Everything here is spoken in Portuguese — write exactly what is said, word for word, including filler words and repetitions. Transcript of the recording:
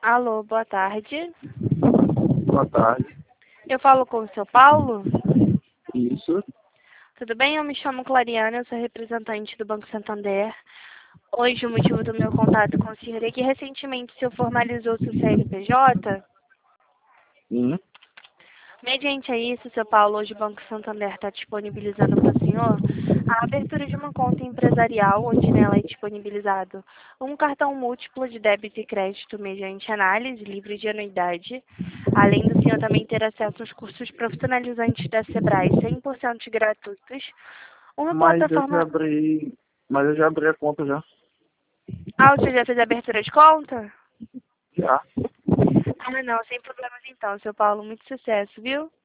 Alô, boa tarde. Boa tarde. Eu falo com o seu Paulo? Isso. Tudo bem? Eu me chamo Clariana, eu sou representante do Banco Santander. Hoje o motivo do meu contato com o senhor é que recentemente o senhor formalizou seu C N P J. Sim. Mediante a isso, seu Paulo, hoje o Banco Santander está disponibilizando para o senhor a abertura de uma conta empresarial, onde nela é disponibilizado um cartão múltiplo de débito e crédito mediante análise livre de anuidade, além do senhor também ter acesso aos cursos profissionalizantes da Sebrae cem por cento gratuitos, uma Mas eu já plataforma... abri. Mas eu já abri a conta já. Ah, o senhor já fez a abertura de conta? Já. Ah, não, sem problemas então, seu Paulo. Muito sucesso, viu?